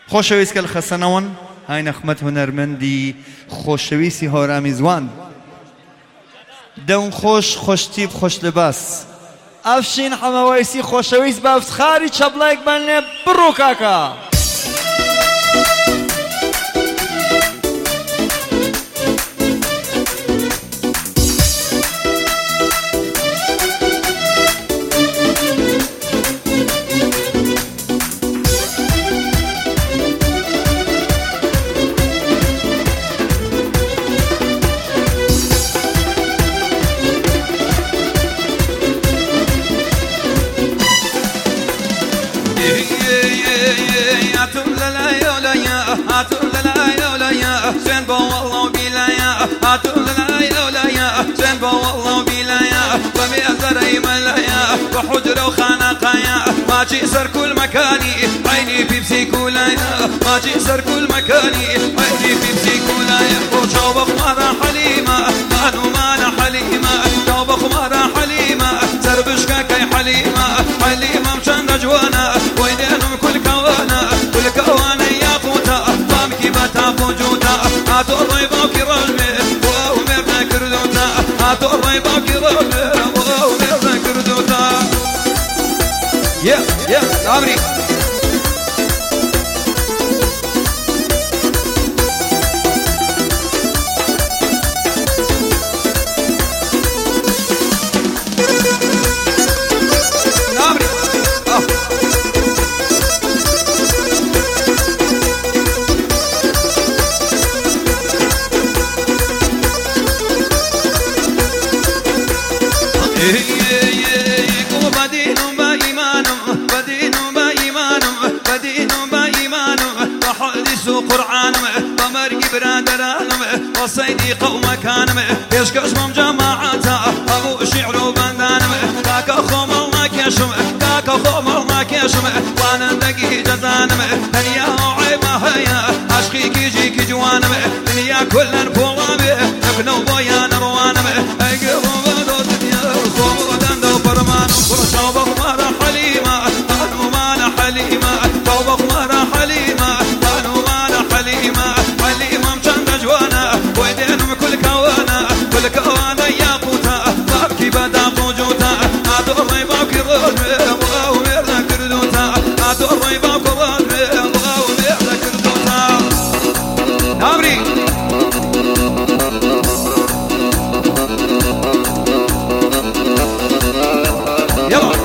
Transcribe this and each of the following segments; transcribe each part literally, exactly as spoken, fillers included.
خۆشەویست کە لە خەسەنەوەن های نەخمەت هونەرمەندی خۆشەویستی هۆرامی زوان دەون خۆش خۆشتیب خۆش لەباس ئەفشین حەمەوەیسی خۆشەویست بە ئەفسخاری چەبڵایەک بان لێ بڕۆ کاکە هاتوا لنا يا زين بو والله وبلايا هاتوا لنا يا زين بو والله وبلايا وميزر ملايا وحجرة وخناقايا ماجي سر كل مكاني عيني بيبسي كولايا ماجي سر كل مكاني عيني بيبسي كولايا وجاوب خمارة حليمة مانو مانا حليمة جاوب خمارة حليمة سربشكا كي حليمة حليمة مشان رجوانا وينهم كل كوانا كل كوانا هاتو الريبة وكرامي واو ميرنا كردوتا هاتو الريبة وكرامي واو ميرنا كردوتا يا يا عمري وصيدي قوم كانم يشكش مم جماعته ابو شعر وبندانم كاك خوم الله كيشم كاك خوم الله كيشم وانا دقي جزانم دنيا عيبه هيا عشقي كيجي كي جوانم دنيا كلن بولامي ابنو بويا نروانم ايقظ بدو دنيا خوم ودندو فرمان ورشوب خمارة حليمة قالوا مانا حليمة توب خمارة حليمة قالوا مانا حليمة حليمة مشان جوانا ويدينهم كل كوانا كل كوانا ياقوتا بابكي بدا قوجوتا هاتو الريبا وكرامي واو ميرنا كردوتا هاتو الريبا وكرامي واو ميرنا كردوتا نامري يلا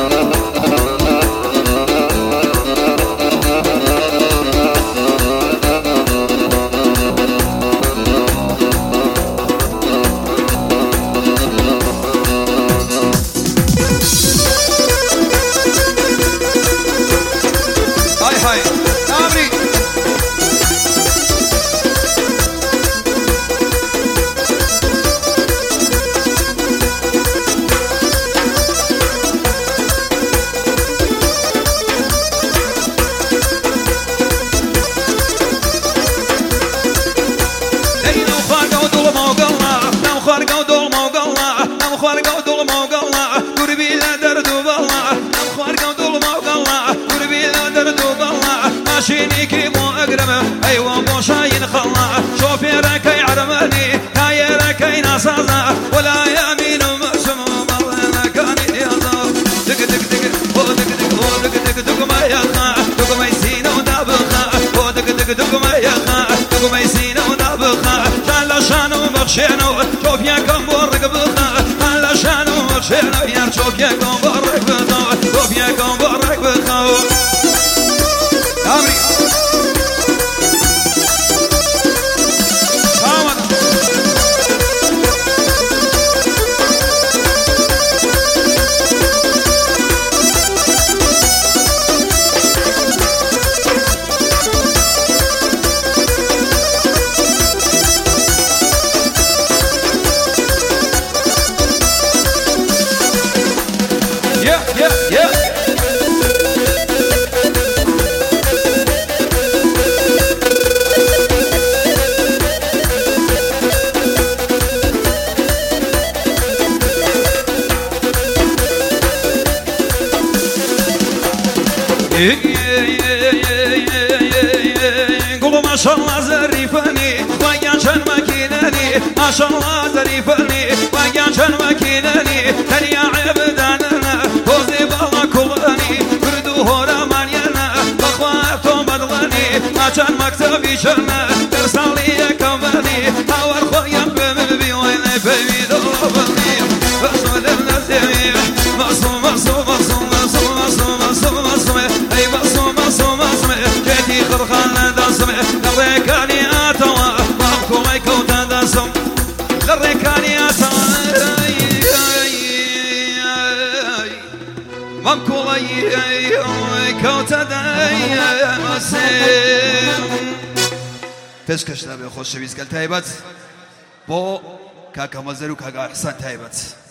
ماشينيكي مو اقرمه ايوه مو شاين خلا شوفيرك يعرمني تايرك ينصازا ولا يمين مسم والله ما كان يضا دق دق دق هو دق دق هو دق دق دق ما يخا دق ما يسين ودابخا هو دق دق دق ما يخا دق ما يسين ودابخا شال شانو بخشينو شوف يا كم ورق بخا شال شانو بخشينو يا شوف يا كم ورق بخا شوف يا كم ورق بخا عمري شاء الله زريفني ويا شن مكينني ما شاء الله زريفني ويا شن مكينني تريا عبداننا وزي بالله كلني بردو هورا مانينا بخواتهم بدلني ما كان مكتبي شنا ترسلي كمني هاور خويا بمبي وين بيبي دولبني بصم للنسيم بصم بصم بصم بصم بصم بصم بصم اي بصم بصم بصم جيتي خرخان دسم لريكاني اتوا مامكو ميكو تدسم لريكاني اتوا مامكو ميكو تدسم پێشکەش دەبێ خۆشەویست گەل تایبەت بۆ کاکە مەزەر و کاکە ئەحسان تایبەت